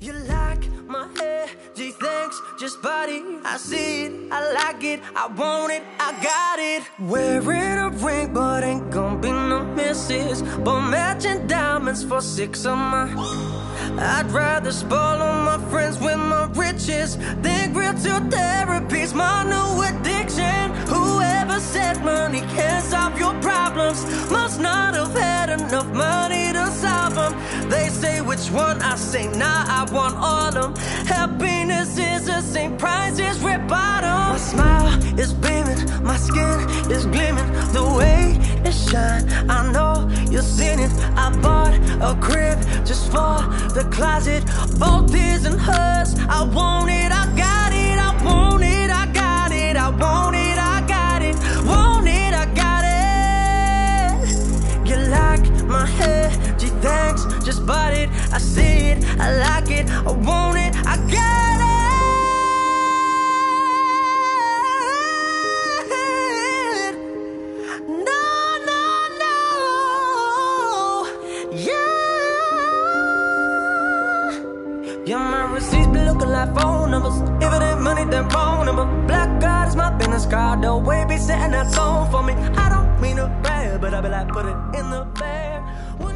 You like my hair? Gee, thanks, just body. I see it, I like it, I want it, I got it. Wearing a ring, but ain't gonna be no misses. But matching diamonds for 6 of my. I'd rather spoil all my friends with my riches than real to therapy's my new addiction. Whoever said money can't solve your problems must not have had enough money to solve them. They say which one, I say nah, I want all of them. Happiness is the same price as red bottom. My smile is beaming, my skin is gleaming. The way it shine, I know you've seen it. I bought a crib just for the closet. Both his and hers, I want it, I got it. I want it, I got it. I want it, I got it. Want it, I got it. You like my hair? Gee, thanks, just bought it. I see it, I like it, I want it, I got it. No, no, no. Yeah, my receipts be looking like phone numbers. If it ain't money, then phone number. Black God is my business card. The way be setting that tone for me. I don't mean to brag, but I be like, put it in the bag.